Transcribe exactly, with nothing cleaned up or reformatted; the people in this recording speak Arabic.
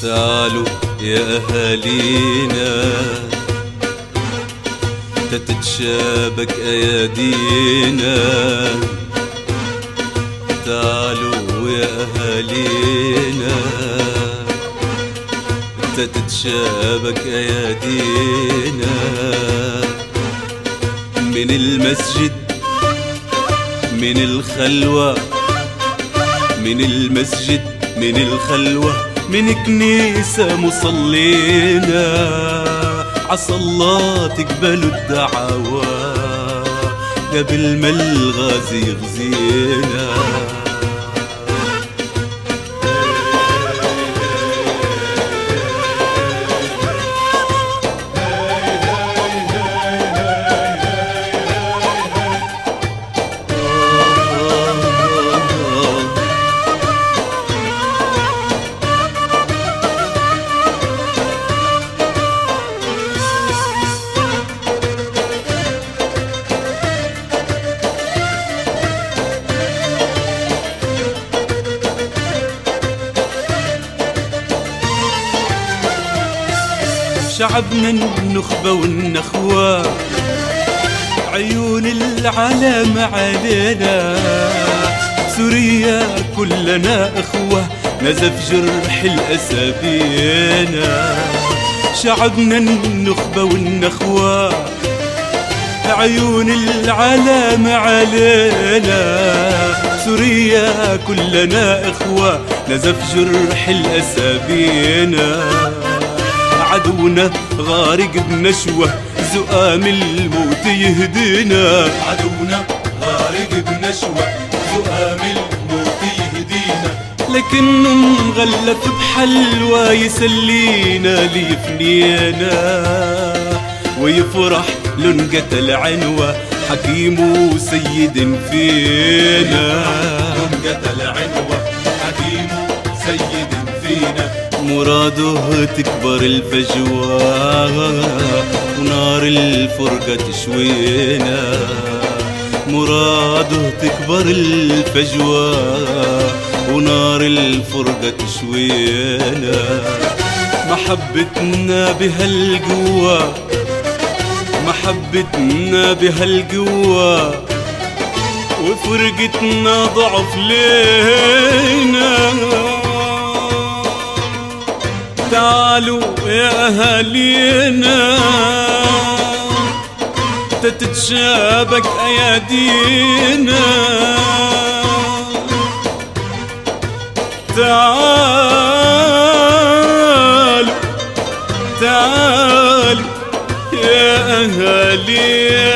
تعالوا يا أهالينا تتشابك أيادينا. تعالوا يا أهالينا تتشابك أيادينا. من المسجد من الخلوة من المسجد من الخلوة من كنيسة مصلينا. عسى الله تقبلوا الدعوة قبل ما الغازي يغزينا. شعبنا النخبة والنخوة عيون العالم علينا. سوريا كلنا اخوة نزف جرح الأسابينا. شعبنا النخبة والنخوة عيون العالم علينا. سوريا كلنا اخوة نزف جرح الأسابينا. عدونا غارق بنشوة زؤام الموت يهدينا. عدونا غارق بنشوة زؤام الموت يهدينا. لكنه مغلف بحلوى يسلينا ليفنينا ويفرح لن قتل عنوة حكيم وسيد فينا. لن قتل عنوة حكيم سيد فينا. مراده تكبر الفجوة ونار الفرقة تشوينا. مراده تكبر الفجوة ونار الفرقة تشوينا. محبتنا بهالقوة محبتنا بهالقوة وفرقتنا ضعف لينا. تعالوا يا أهالينا تتشابك أيادينا. تعالوا تعالوا يا أهالينا